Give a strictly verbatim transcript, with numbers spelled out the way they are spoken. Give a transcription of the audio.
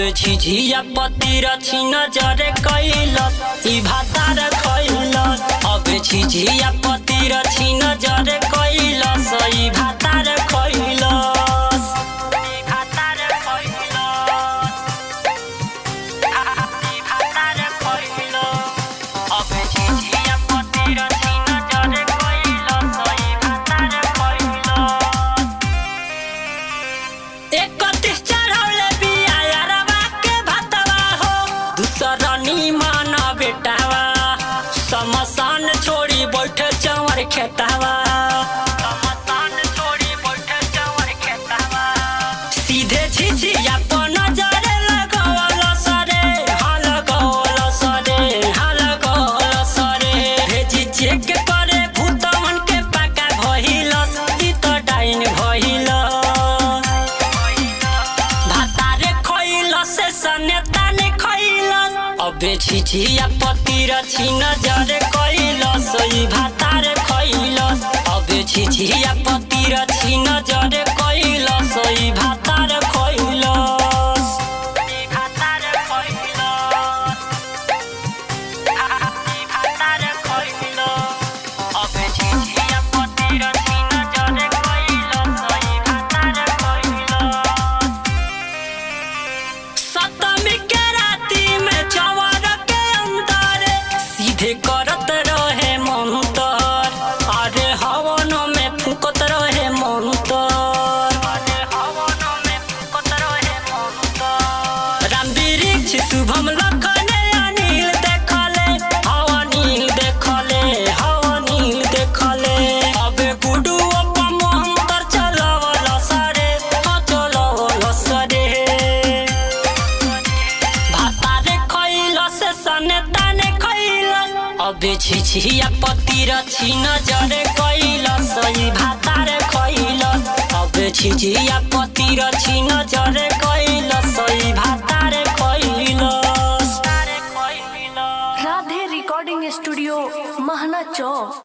झिझिया पति रची नजर कैलस ई भातार खैलस। अब झिझिया पति रची नजर कैलस ई भातार खैलस। ई भातार खैलस ई भातार खैलस। अब झिझिया पति रची नजर कैलस ई भातार खैलस। एकतीस चढ़ौले बिया यारवा के भातवा हो दूसरनी माना बेटावा। समसान छोड़ी बैठे चंवर खेतावा। समसान छोड़ी बैठे चंवर खेतावा। सीधे झिझिया पर नजर लगवल सरे हाल गवल सरे हाल गवल सरे। भेजी चेक करे भूतवन के पाका भइलस ई तो डाइन भइलस। अब झिझिया पति रची नजर कैलस ई भातार खैलस। अब झिझिया पति रची नजर कैलस ई भातार खैलस। ई भातार खैलस ई भातार खैलस। अब झिझिया पति रची नजर कैलस ई भातार खैलस। सप्तमी के राती में सीधे करत रहे मंतर। अरे हवन में फूकत रहे मंतर। अरे हवन में फूकत रहे मंतर। राम वृक्ष शुभम लखने अनिल देखले हवनील देखले हवनील देखले। अब गुडू अपन मंतर चलावल सरे हाँ चलावल सरे। भातारे खैलस सने ताने अब झिझिया पति रची नजर कैलस ई भातार खैलस। अब झिझिया पति रची नजर कैलस ई भातार खैलस। राधे रिकॉर्डिंग स्टूडियो महना चौक।